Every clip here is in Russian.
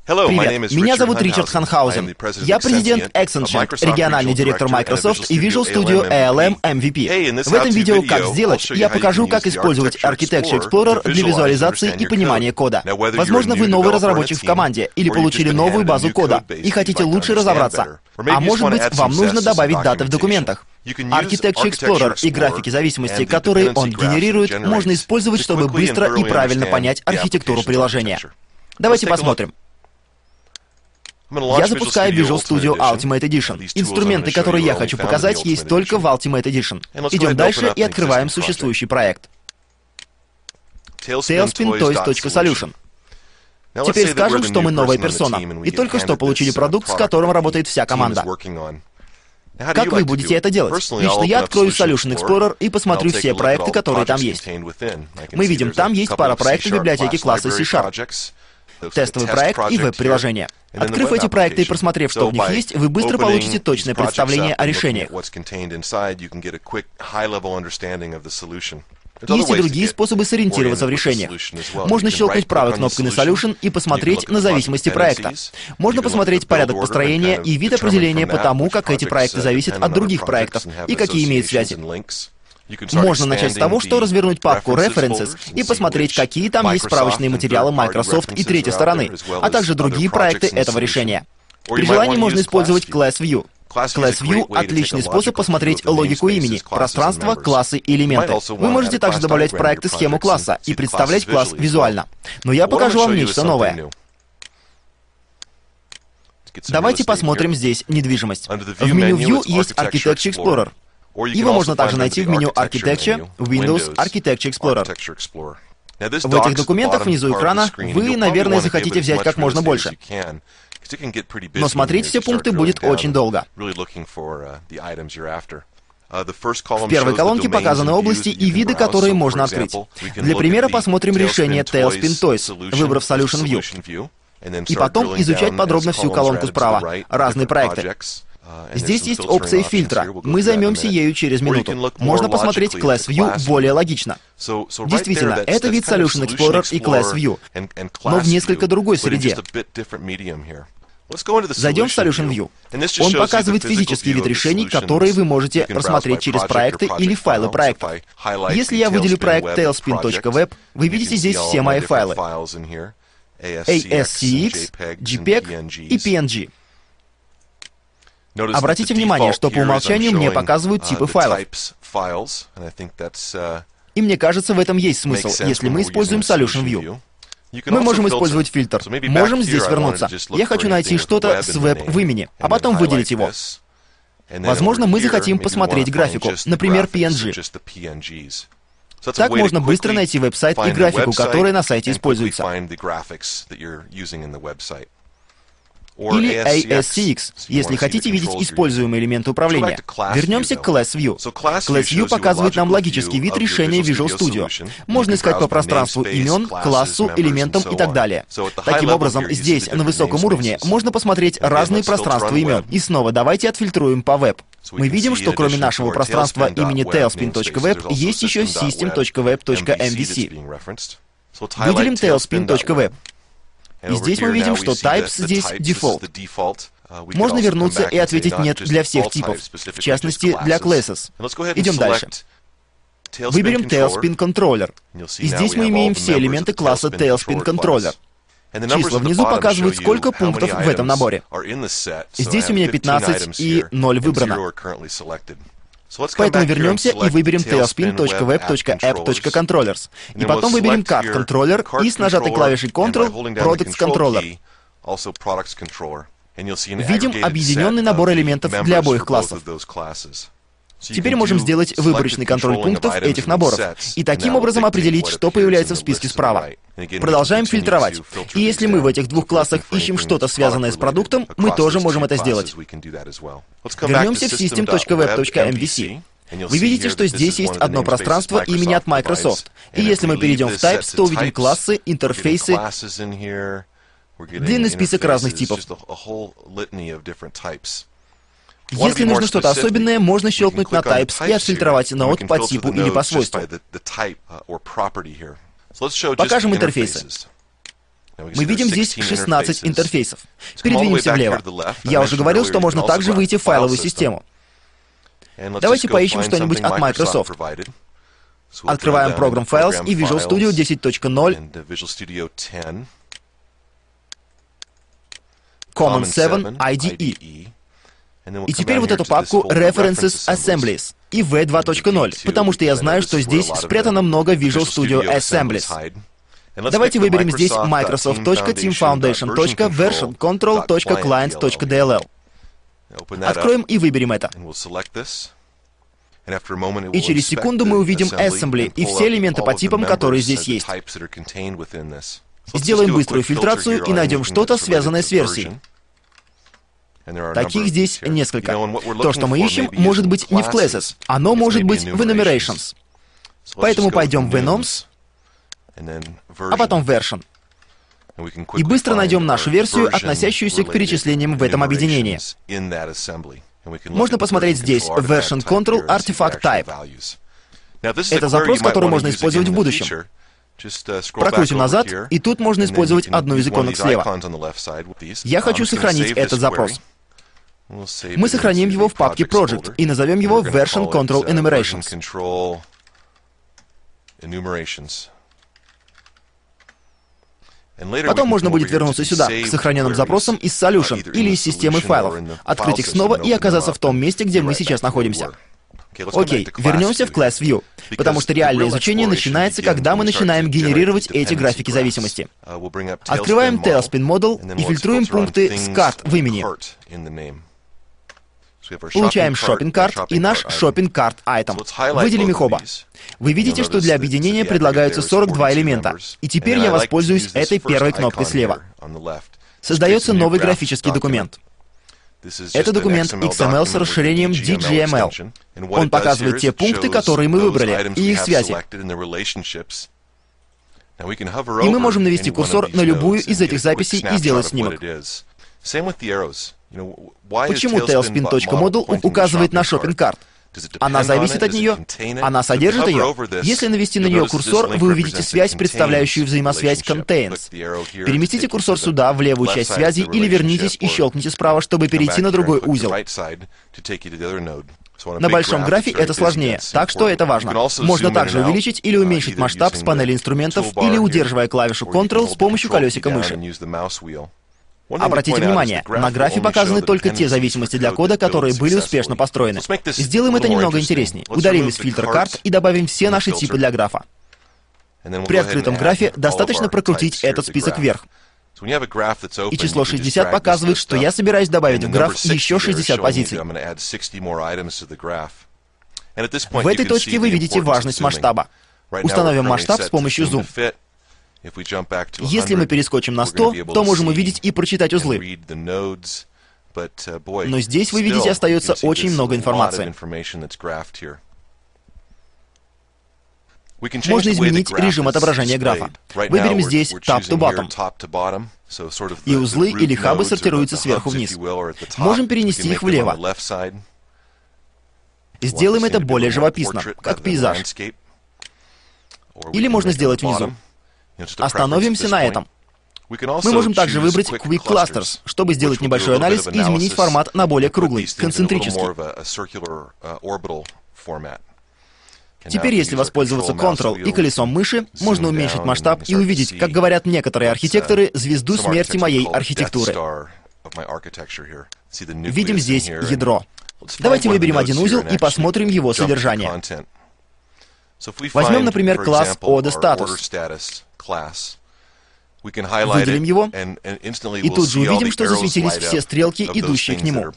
Привет, меня зовут Ричард Ханхаузен. Я президент Accenture, региональный директор Microsoft и Visual Studio ALM MVP. В этом видео «Как сделать» я покажу, как использовать Architecture Explorer для визуализации и понимания кода. Возможно, вы новый разработчик в команде или получили новую базу кода и хотите лучше разобраться. А может быть, вам нужно добавить даты в документах. Architecture Explorer и графики зависимости, которые он генерирует, можно использовать, чтобы быстро и правильно понять архитектуру приложения. Давайте посмотрим. Я запускаю Visual Studio Ultimate Edition. Инструменты, которые я хочу показать, есть только в Ultimate Edition. Идем дальше и открываем существующий проект. Tailspin.Toys.Solution. Теперь скажем, что мы новая персона, и только что получили продукт, с которым работает вся команда. Как вы будете это делать? Лично я открою Solution Explorer и посмотрю все проекты, которые там есть. Мы видим, там есть пара проектов библиотеки класса C#, тестовый проект и веб-приложение. Открыв эти проекты и просмотрев, что в них есть, вы быстро получите точное представление о решениях. Есть и другие способы сориентироваться в решениях. Можно щелкнуть правой кнопкой на Solution и посмотреть на зависимости проекта. Можно посмотреть порядок построения и вид определения по тому, как эти проекты зависят от других проектов и какие имеют связи. Можно начать с того, что развернуть папку References и посмотреть, какие там есть справочные материалы Microsoft и третьей стороны, а также другие проекты этого решения. При желании можно использовать Class View. Class View — отличный способ посмотреть логику имени, пространство, классы и элементы. Вы можете также добавлять в проекты схему класса и представлять класс визуально. Но я покажу вам нечто новое. Давайте посмотрим здесь недвижимость. В меню View есть Architecture Explorer. Его можно также найти в меню Architecture, Windows, Architecture Explorer. В этих документах внизу экрана вы, наверное, захотите взять как можно больше. Но смотреть все пункты будет очень долго. В первой колонке показаны области и виды, которые можно открыть. Для примера посмотрим решение Tailspin Toys, выбрав Solution View. И потом изучать подробно всю колонку справа, разные проекты. Здесь есть опция фильтра. Мы займемся ею через минуту. Можно посмотреть Class View более логично. Действительно, это вид Solution Explorer и Class View, но в несколько другой среде. Зайдем в Solution View. Он показывает физический вид решений, которые вы можете рассмотреть через проекты или файлы проектов. Если я выделю проект tailspin.web, вы видите здесь все мои файлы: ASCX, JPEG и PNG. Обратите внимание, что по умолчанию мне показывают типы файлов. И мне кажется, в этом есть смысл, если мы используем Solution View. Мы можем использовать фильтр. Можем здесь вернуться. Я хочу найти что-то с веб в имени, а потом выделить его. Возможно, мы захотим посмотреть графику, например, PNG. Так можно быстро найти веб-сайт и графику, которая на сайте используется. Или ASCX, если хотите видеть используемые элементы управления. Вернемся к Class View. Class View показывает нам логический вид решения Visual Studio. Можно искать по пространству имен, классу, элементам и так далее. Таким образом, здесь, на высоком уровне, можно посмотреть разные пространства имен. И снова давайте отфильтруем по веб. Мы видим, что кроме нашего пространства имени tailspin.web есть еще system.web.mvc. Выделим tailspin.web. И здесь мы видим, что types здесь default. Можно вернуться и ответить «нет» для всех типов, в частности, для classes. Идем дальше. Выберем Tailspin Controller. И здесь мы имеем все элементы класса Tailspin Controller. Числа внизу показывают, сколько пунктов в этом наборе. Здесь у меня 15 и 0 выбрано. Поэтому вернемся и выберем tailspin.web.app.controllers. И потом выберем Card Controller и с нажатой клавишей Ctrl Products Controller. Видим объединенный набор элементов для обоих классов. Теперь можем сделать выборочный контроль пунктов этих наборов и таким образом определить, что появляется в списке справа. Продолжаем фильтровать. И если мы в этих двух классах ищем что-то связанное с продуктом, мы тоже можем это сделать. Вернемся в system.web.mvc. Вы видите, что здесь есть одно пространство имени от Microsoft. И если мы перейдем в Types, то увидим классы, интерфейсы, длинный список разных типов. Если нужно что-то особенное, можно щелкнуть на Types и отфильтровать нод по типу или по свойству. Покажем интерфейсы. Мы видим здесь 16 интерфейсов. Передвинемся влево. Я уже говорил, что можно также выйти в файловую систему. Давайте поищем что-нибудь от Microsoft. Открываем Program Files и Visual Studio 10.0, Common 7 IDE. И теперь вот эту папку References Assemblies и V2.0, потому что я знаю, что здесь спрятано много Visual Studio Assemblies. Давайте выберем здесь microsoft.teamfoundation.versioncontrol.client.dll. Откроем и выберем это. И через секунду мы увидим Assembly и все элементы по типам, которые здесь есть. Сделаем быструю фильтрацию и найдем что-то, связанное с версией. Таких здесь несколько. То, что мы ищем, может быть не в Classes, оно может быть в Enumerations. Поэтому пойдем в Enums, а потом в Version. И быстро найдем нашу версию, относящуюся к перечислениям в этом объединении. Можно посмотреть здесь Version Control Artifact Type. Это запрос, который можно использовать в будущем. Прокрутим назад, и тут можно использовать одну из иконок слева. Я хочу сохранить этот запрос. Мы сохраним его в папке Project и назовем его Version Control Enumerations. Потом можно будет вернуться сюда, к сохраненным запросам из Solution или из системы файлов, открыть их снова и оказаться в том месте, где мы сейчас находимся. Окей, вернемся в Class View, потому что реальное изучение начинается, когда мы начинаем генерировать эти графики зависимости. Открываем Tailspin Model и фильтруем пункты с карт в имени. Получаем Shopping Cart и наш Shopping Cart Item. Выделим их оба. Вы видите, что для объединения предлагаются 42 элемента. И теперь я воспользуюсь этой первой кнопкой слева. Создается новый графический документ. Это документ XML с расширением DGML. Он показывает те пункты, которые мы выбрали, и их связи. И мы можем навести курсор на любую из этих записей и сделать снимок. Почему Tailspin.model указывает на Shopping Cart? Она зависит от нее? Она содержит ее? Если навести на нее курсор, вы увидите связь, представляющую взаимосвязь Contains. Переместите курсор сюда, в левую часть связи, или вернитесь и щелкните справа, чтобы перейти на другой узел. На большом графе это сложнее, так что это важно. Можно также увеличить или уменьшить масштаб с панели инструментов или удерживая клавишу Ctrl с помощью колесика мыши. Обратите внимание, на графе показаны только те зависимости для кода, которые были успешно построены. Сделаем это немного интереснее. Удалим из фильтра карт и добавим все наши типы для графа. При открытом графе достаточно прокрутить этот список вверх. И число 60 показывает, что я собираюсь добавить в граф еще 60 позиций. В этой точке вы видите важность масштаба. Установим масштаб с помощью Zoom. Если мы перескочим на 100, то можем увидеть и прочитать узлы. Но здесь, вы видите, остается очень много информации. Можно изменить режим отображения графа. Выберем здесь Top to Bottom. И узлы или хабы сортируются сверху вниз. Можем перенести их влево. Сделаем это более живописно, как пейзаж. Или можно сделать внизу. Остановимся на этом. Мы можем также выбрать Quick Clusters, чтобы сделать небольшой анализ и изменить формат на более круглый, концентрический. Теперь, если воспользоваться Ctrl и колесом мыши, можно уменьшить масштаб и увидеть, как говорят некоторые архитекторы, звезду смерти моей архитектуры. Видим здесь ядро. Давайте выберем один узел и посмотрим его содержание. Возьмем, например, класс ODE-Status. Выделим его, и тут же увидим, что засветились все стрелки, идущие к нему.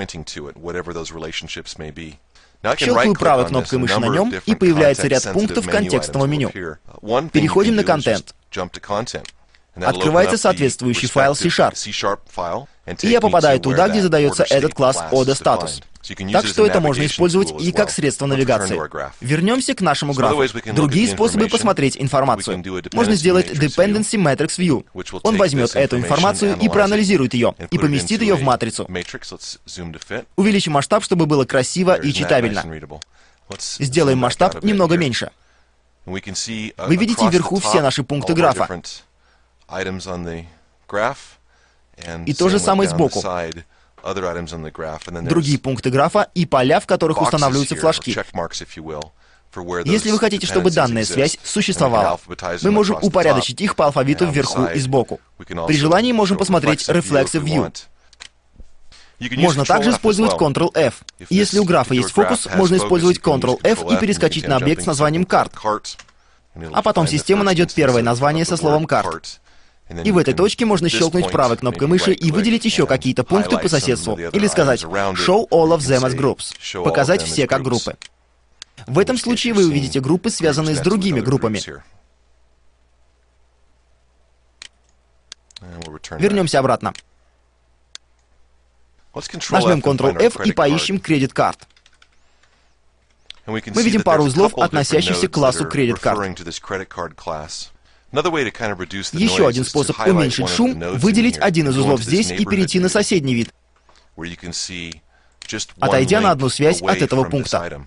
Щелкаю правой кнопкой мыши на нем, и появляется ряд пунктов контекстного меню. Переходим на контент. Открывается соответствующий файл C#. И я попадаю туда, где задается этот класс ODE-Status. Так что это можно использовать и как средство навигации. Вернемся к нашему графу. Другие способы посмотреть информацию. Можно сделать Dependency Matrix View. Он возьмет эту информацию и проанализирует ее, и поместит ее в матрицу. Увеличим масштаб, чтобы было красиво и читабельно. Сделаем масштаб немного меньше. Вы видите вверху все наши пункты графа. И то же самое сбоку. Другие пункты графа и поля, в которых устанавливаются флажки. Если вы хотите, чтобы данная связь существовала, мы можем упорядочить их по алфавиту вверху и сбоку. При желании можем посмотреть Reflexive View. Можно также использовать Ctrl-F. Если у графа есть фокус, можно использовать Ctrl-F и перескочить на объект с названием «Карт». А потом система найдет первое название со словом «Карт». И в этой точке можно щелкнуть правой кнопкой мыши и выделить еще какие-то пункты по соседству. Или сказать «Show all of them as groups» — показать все как группы. В этом случае вы увидите группы, связанные с другими группами. Вернемся обратно. Нажмем Ctrl-F и поищем Credit Card. Мы видим пару узлов, относящихся к классу Credit Card. Еще один способ уменьшить шум — выделить один из узлов здесь и перейти на соседний вид, отойдя на одну связь от этого пункта.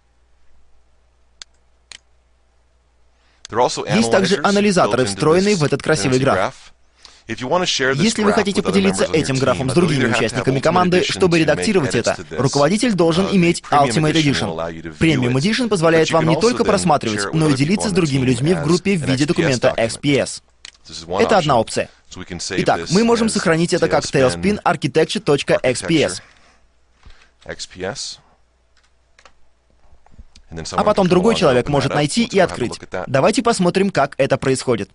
Есть также анализаторы, встроенные в этот красивый граф. Если вы хотите поделиться этим графом с другими участниками команды, чтобы редактировать это, руководитель должен иметь Ultimate Edition. Premium Edition позволяет вам не только просматривать, но и делиться с другими людьми в группе в виде документа XPS. Это одна опция. Итак, мы можем сохранить это как Tailspin Architecture.xps. А потом другой человек может найти и открыть. Давайте посмотрим, как это происходит.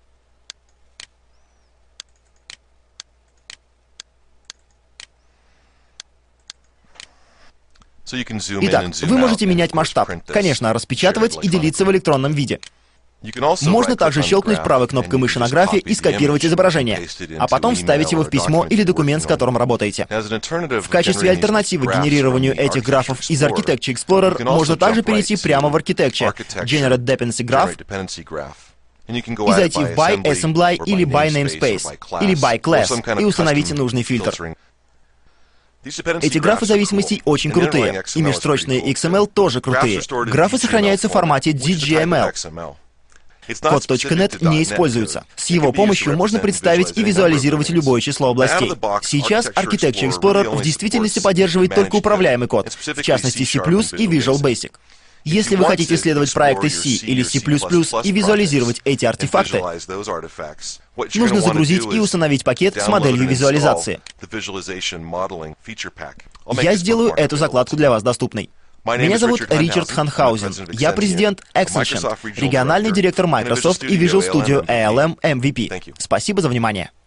Итак, вы можете менять масштаб, конечно, распечатывать и делиться в электронном виде. Можно также щелкнуть правой кнопкой мыши на графе и скопировать изображение, а потом вставить его в письмо или документ, с которым работаете. В качестве альтернативы генерированию этих графов из Architecture Explorer можно также перейти прямо в Architecture, Generate Dependency Graph, и зайти в By Assembly или By Namespace, или By Class, и установить нужный фильтр. Эти графы зависимостей очень крутые, и межстрочные XML тоже крутые. Графы сохраняются в формате DGML. Код .NET не используется. С его помощью можно представить и визуализировать любое число областей. Сейчас Architecture Explorer в действительности поддерживает только управляемый код, в частности C++ и Visual Basic. Если вы хотите исследовать проекты C или C++ и визуализировать эти артефакты, нужно загрузить и установить пакет с моделью визуализации. Я сделаю эту закладку для вас доступной. Меня зовут Ричард Ханхаузен. Я президент Accenture, региональный директор Microsoft и Visual Studio ALM MVP. Спасибо за внимание.